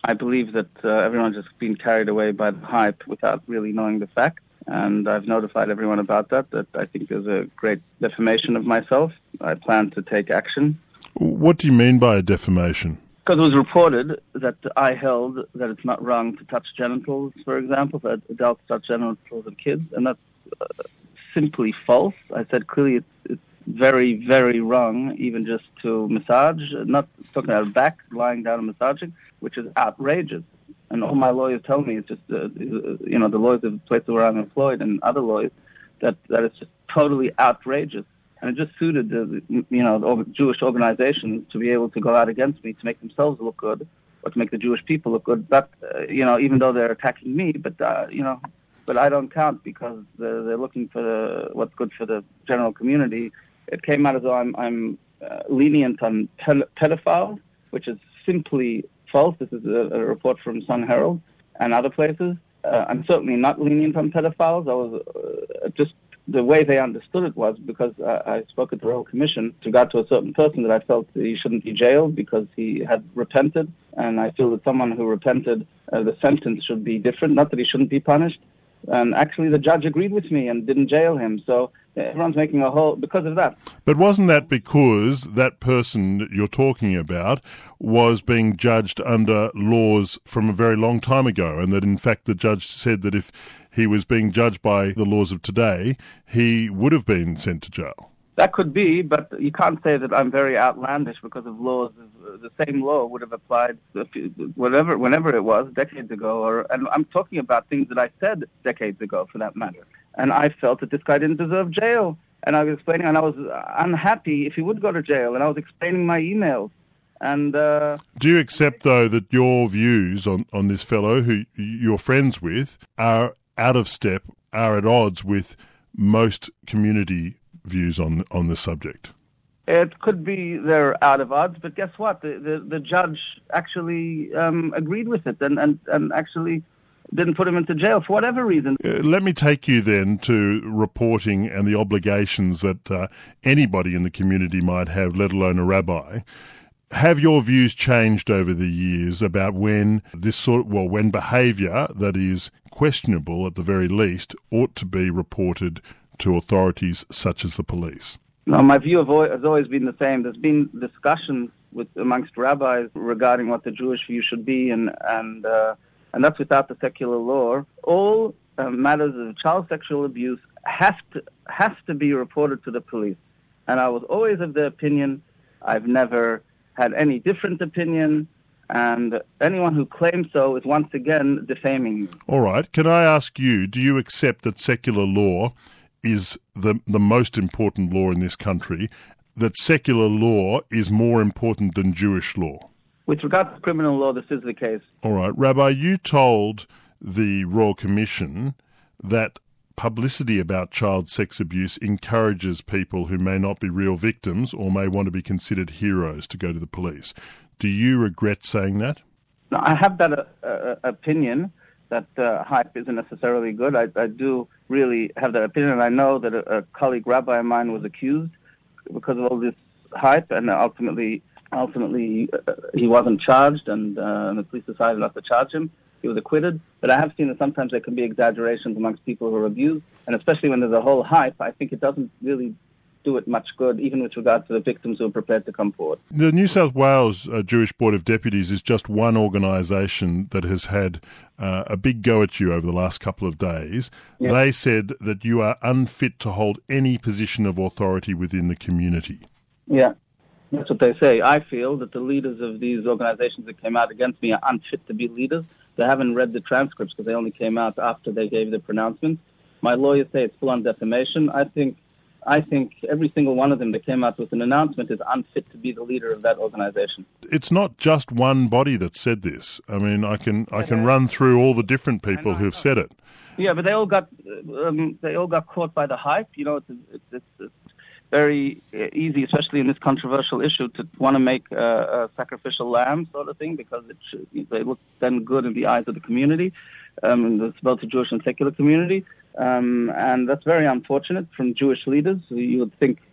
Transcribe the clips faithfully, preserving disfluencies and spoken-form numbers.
I believe that uh, everyone's just been carried away by the hype without really knowing the facts. And I've notified everyone about that, that I think there's a great defamation of myself. I plan to take action. What do you mean by defamation? Because it was reported that I held that it's not wrong to touch genitals, for example, that adults touch genitals of kids, and that's uh, simply false. I said clearly it's, it's very, very wrong, even just to massage, not talking about back, lying down and massaging, which is outrageous. And all my lawyers tell me, it's just, uh, you know, the lawyers of the place where I'm employed and other lawyers, that, that it's just totally outrageous. And it just suited the, you know, the Jewish organizations to be able to go out against me to make themselves look good or to make the Jewish people look good. But, uh, you know, even though they're attacking me, but, uh, you know, but I don't count because they're, they're looking for the, what's good for the general community. It came out as though I'm, I'm uh, lenient on pe- pedophiles, which is simply false. This is a, a report from Sun Herald and other places. Uh, I'm certainly not lenient on pedophiles. I was uh, just the way they understood it was because uh, I spoke at the Royal Commission to regard to a certain person that I felt that he shouldn't be jailed because he had repented, and I feel that someone who repented, uh, the sentence should be different, not that he shouldn't be punished. And actually the judge agreed with me and didn't jail him. So everyone's making a whole because of that. But wasn't that because that person that you're talking about was being judged under laws from a very long time ago, and that in fact the judge said that if he was being judged by the laws of today, he would have been sent to jail? That could be, but you can't say that I'm very outlandish because of laws. The same law would have applied whatever, whenever it was, decades ago. Or, and I'm talking about things that I said decades ago, for that matter. And I felt that this guy didn't deserve jail. And I was explaining, and I was unhappy if he would go to jail. And I was explaining my emails. And uh, do you accept, though, that your views on, on this fellow, who you're friends with, are out of step, are at odds with most community views on on the subject? It could be they're out of odds, but guess what? The the, the judge actually um, agreed with it and, and, and actually didn't put him into jail for whatever reason. Uh, let me take you then to reporting and the obligations that uh, anybody in the community might have, let alone a rabbi. Have your views changed over the years about when this sort of, well, when behaviour that is questionable at the very least ought to be reported to authorities such as the police? No, my view has always been the same. There's been discussions with amongst rabbis regarding what the Jewish view should be, and and uh, and that's without the secular law. All uh, matters of child sexual abuse have to has to be reported to the police. And I was always of the opinion. I've never had any different opinion. And anyone who claims so is once again defaming me. All right. Can I ask you, do you accept that secular law is the the most important law in this country, that secular law is more important than Jewish law? With regard to criminal law, this is the case. All right. Rabbi, you told the Royal Commission that publicity about child sex abuse encourages people who may not be real victims or may want to be considered heroes to go to the police. Do you regret saying that? No, I have that uh, uh, opinion that uh, hype isn't necessarily good. I, I do really have that opinion, and I know that a, a colleague rabbi of mine was accused because of all this hype, and ultimately, ultimately uh, he wasn't charged, and, uh, and the police decided not to charge him. He was acquitted. But I have seen that sometimes there can be exaggerations amongst people who are abused, and especially when there's a whole hype, I think it doesn't really do it much good, even with regard to the victims who are prepared to come forward. The New South Wales uh, Jewish Board of Deputies is just one organisation that has had uh, a big go at you over the last couple of days. Yeah. They said that you are unfit to hold any position of authority within the community. Yeah, that's what they say. I feel that the leaders of these organisations that came out against me are unfit to be leaders. They haven't read the transcripts because they only came out after they gave the pronouncement. My lawyers say it's full-on defamation. I think I think every single one of them that came out with an announcement is unfit to be the leader of that organization. It's not just one body that said this. I mean, I can I can run through all the different people who've said it. Yeah, but they all got um, they all got caught by the hype. You know, it's it's, it's, it's very easy, especially in this controversial issue, to want to make a, a sacrificial lamb sort of thing because it should, they look then good in the eyes of the community, um, and both the Jewish and secular community. Um, and that's very unfortunate from Jewish leaders. You would think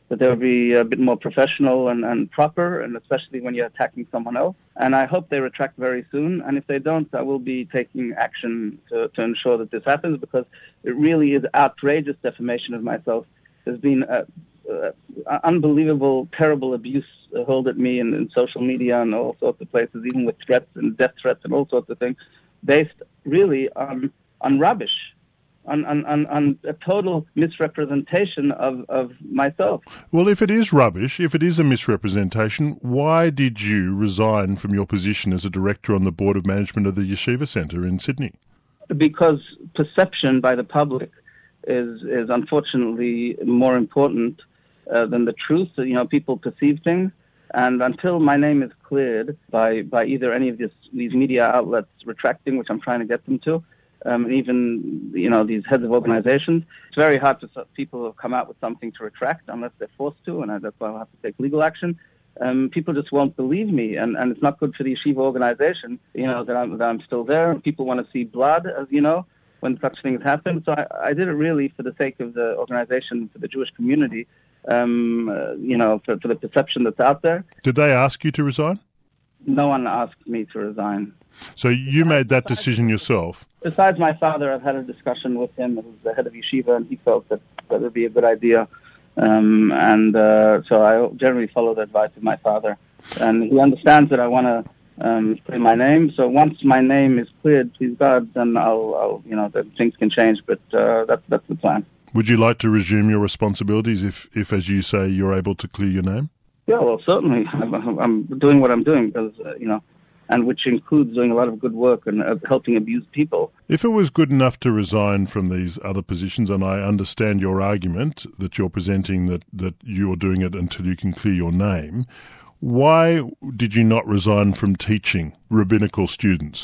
that they would be a bit more professional and, and proper, and especially when you're attacking someone else. And I hope they retract very soon. And if they don't, I will be taking action to, to ensure that this happens, because it really is outrageous defamation of myself. There's been a, a, a unbelievable, terrible abuse hurled at me in, in social media and all sorts of places, even with threats and death threats and all sorts of things, based really on, on rubbish. On, on, on a total misrepresentation of, of myself. Well, if it is rubbish, if it is a misrepresentation, why did you resign from your position as a director on the Board of Management of the Yeshiva Centre in Sydney? Because perception by the public is, is unfortunately more important uh, than the truth. So, you know, people perceive things. And until my name is cleared by, by either any of this, these media outlets retracting, which I'm trying to get them to, Um, even, you know, these heads of organizations, it's very hard for people who have come out with something to retract unless they're forced to, and I, that's why I'll have to take legal action. Um, people just won't believe me, and, and it's not good for the yeshiva organization, you know, that I'm, that I'm still there. People want to see blood, as you know, when such things happen. So I, I did it really for the sake of the organization, for the Jewish community, um, uh, you know, for, for the perception that's out there. Did they ask you to resign? No one asked me to resign. So you made that decision yourself? Besides my father, I've had a discussion with him, who's the head of yeshiva, and he felt that that would be a good idea. Um, and uh, so I generally follow the advice of my father. And he understands that I want to um, clear my name. So once my name is cleared, please God, then I'll, I'll you know, that things can change. But uh, that's, that's the plan. Would you like to resume your responsibilities if, if, as you say, you're able to clear your name? Yeah, well, certainly. I'm, I'm doing what I'm doing because, uh, you know, and which includes doing a lot of good work and uh, helping abused people. If it was good enough to resign from these other positions, and I understand your argument that you're presenting that, that you're doing it until you can clear your name, why did you not resign from teaching rabbinical students?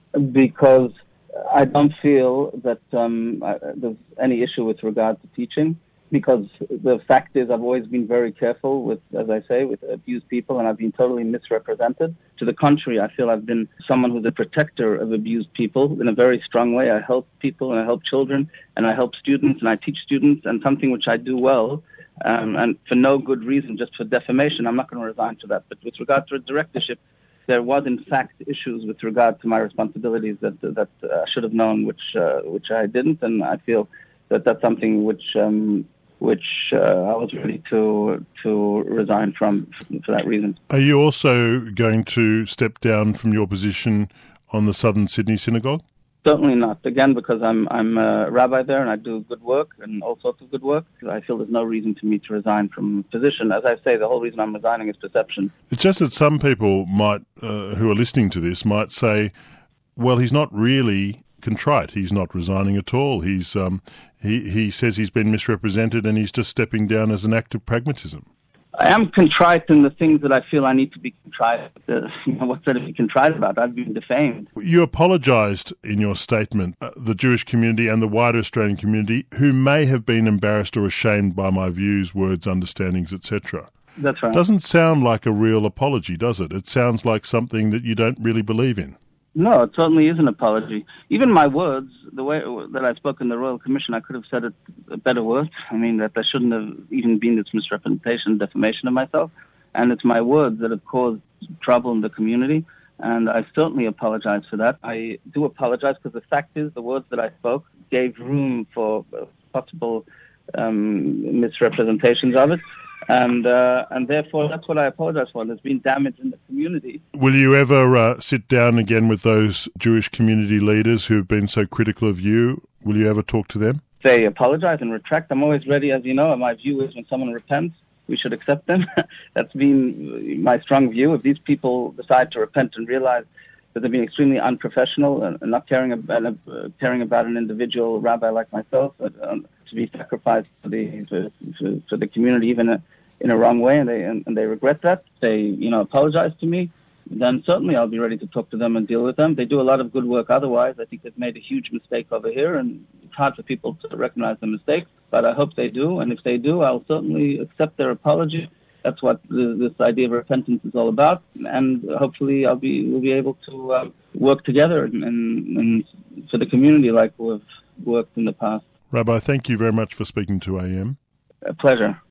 Because I don't feel that um, I, there's any issue with regard to teaching. Because the fact is, I've always been very careful with, as I say, with abused people, and I've been totally misrepresented. To the contrary, I feel I've been someone who's a protector of abused people in a very strong way. I help people, and I help children, and I help students, and I teach students, and something which I do well, um, and for no good reason, just for defamation. I'm not going to resign to that. But with regard to a directorship, there was, in fact, issues with regard to my responsibilities that that uh, I should have known, which uh, which I didn't, and I feel that that's something which... Um, which uh, I was ready to to resign from for that reason. Are you also going to step down from your position on the Southern Sydney Synagogue? Certainly not. Again, because I'm I'm a rabbi there and I do good work and all sorts of good work. I feel there's no reason for me to resign from position. As I say, the whole reason I'm resigning is perception. It's just that some people might, uh, who are listening to this, might say, well, he's not really contrite. He's not resigning at all. He's um, he he says he's been misrepresented and he's just stepping down as an act of pragmatism. I am contrite in the things that I feel I need to be contrite. Uh, you know, what's there to be contrite about? I've been defamed. You apologised in your statement, uh, the Jewish community and the wider Australian community, who may have been embarrassed or ashamed by my views, words, understandings, et cetera. That's right. Doesn't sound like a real apology, does it? It sounds like something that you don't really believe in. No, it certainly is an apology. Even my words, the way that I spoke in the Royal Commission, I could have said it better words. I mean, that there shouldn't have even been this misrepresentation, defamation of myself. And it's my words that have caused trouble in the community. And I certainly apologize for that. I do apologize because the fact is the words that I spoke gave room for possible um, misrepresentations of it. And uh, and therefore, that's what I apologize for. There's been damage in the community. Will you ever uh, sit down again with those Jewish community leaders who've been so critical of you? Will you ever talk to them? They apologize and retract. I'm always ready, as you know. And my view is when someone repents, we should accept them. That's been my strong view. If these people decide to repent and realize that they're being extremely unprofessional and not caring about, uh, caring about an individual rabbi like myself, uh, to be sacrificed for the for, for, for the community, even a, in a wrong way, and they and, and they regret that. They you know apologize to me. Then certainly I'll be ready to talk to them and deal with them. They do a lot of good work. Otherwise, I think they've made a huge mistake over here, and it's hard for people to recognize the mistake. But I hope they do, and if they do, I'll certainly accept their apology. That's what the, this idea of repentance is all about, and hopefully I'll be we'll be able to uh, work together and, and, and for the community like we've worked in the past. Rabbi, thank you very much for speaking to A M. A pleasure.